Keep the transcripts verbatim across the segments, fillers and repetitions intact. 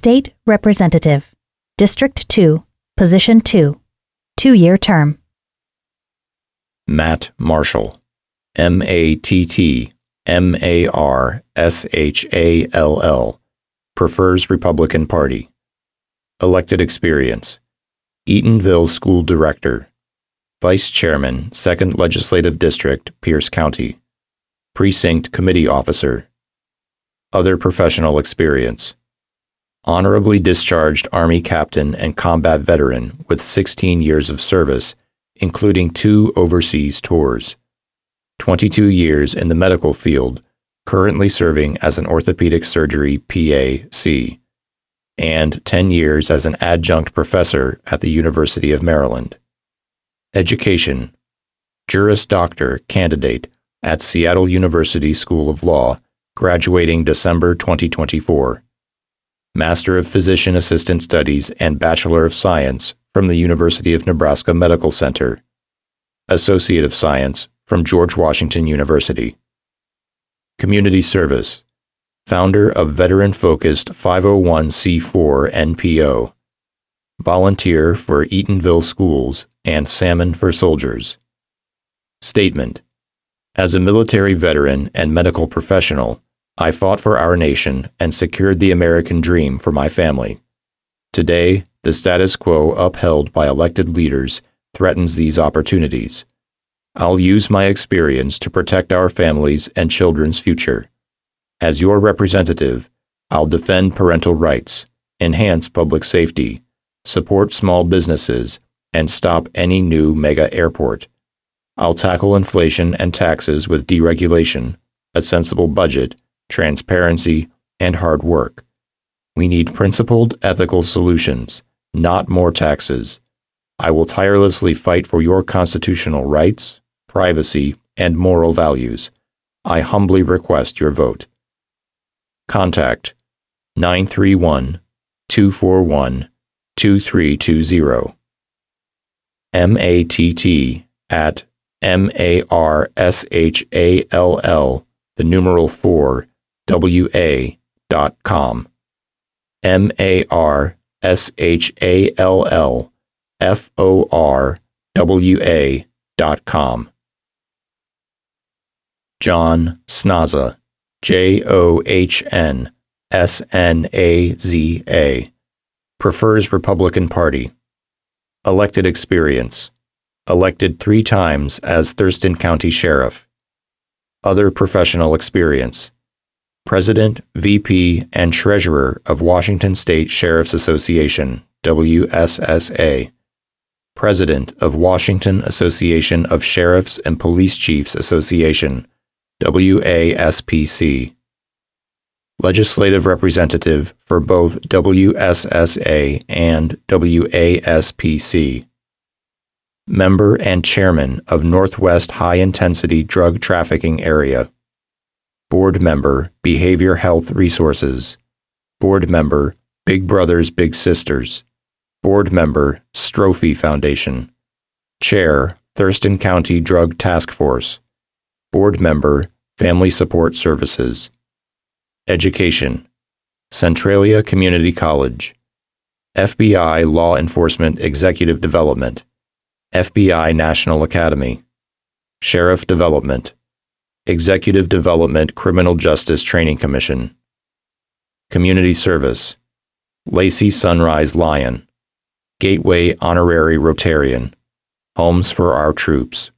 State Representative, District two, Position two, two-year term. Matt Marshall, M A T T M A R S H A L L, prefers Republican Party. Elected experience: Eatonville School Director, Vice Chairman, second Legislative District, Pierce County, Precinct Committee Officer. Other professional experience: honorably discharged Army Captain and combat veteran with sixteen years of service, including two overseas tours. twenty-two years in the medical field, currently serving as an orthopedic surgery P A C, and ten years as an adjunct professor at the University of Maryland. Education: Juris Doctor candidate at Seattle University School of Law, graduating December twenty twenty-four. Master of Physician Assistant Studies and Bachelor of Science from the University of Nebraska Medical Center. Associate of Science from George Washington University. Community service: founder of veteran-focused five oh one c four N P O. Volunteer for Eatonville Schools and Salmon for Soldiers. Statement: as a military veteran and medical professional, I fought for our nation and secured the American dream for my family. Today, the status quo upheld by elected leaders threatens these opportunities. I'll use my experience to protect our families and children's future. As your representative, I'll defend parental rights, enhance public safety, support small businesses, and stop any new mega airport. I'll tackle inflation and taxes with deregulation, a sensible budget, transparency, and hard work. We need principled, ethical solutions, not more taxes. I will tirelessly fight for your constitutional rights, privacy, and moral values. I humbly request your vote. Contact nine three one, two four one, two three two zero. M A T T at M A R S H A L L, the numeral four, W A dot com. M A R S H A L L F O R W A dot com. John Snaza, J O H N S N A Z A, prefers Republican Party. Elected experience: elected three times as Thurston County Sheriff. Other professional experience: President, V P, and Treasurer of Washington State Sheriff's Association, W S S A. President of Washington Association of Sheriffs and Police Chiefs Association, W A S P C. Legislative Representative for both W S S A and W A S P C. Member and Chairman of Northwest High Intensity Drug Trafficking Area. Board Member, Behavior Health Resources. Board Member, Big Brothers Big Sisters. Board Member, Strophe Foundation. Chair, Thurston County Drug Task Force. Board Member, Family Support Services. Education: Centralia Community College. F B I Law Enforcement Executive Development. F B I National Academy. Sheriff Development. Executive Development Criminal Justice Training Commission. Community Service: Lacey Sunrise Lion. Gateway Honorary Rotarian. Homes for Our Troops.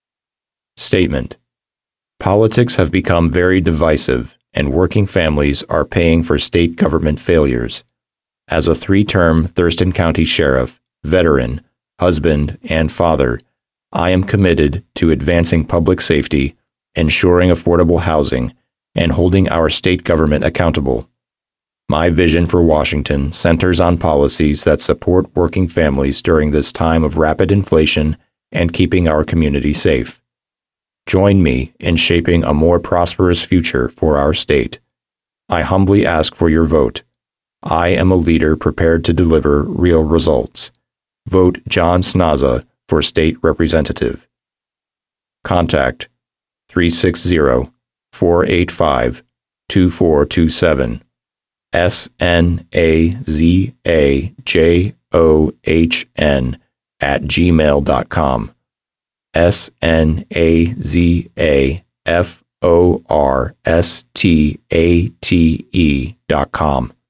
Statement: politics have become very divisive, and working families are paying for state government failures. As a three-term Thurston County Sheriff, veteran, husband, and father, I am committed to advancing public safety, ensuring affordable housing, and holding our state government accountable. My vision for Washington centers on policies that support working families during this time of rapid inflation and keeping our community safe. Join me in shaping a more prosperous future for our state. I humbly ask for your vote. I am a leader prepared to deliver real results. Vote John Snaza for State Representative. Contact three six zero, four eight five, two four two seven. S N A Z A J O H N at gmail dot com. S N A Z A F O R S T A T E dot com.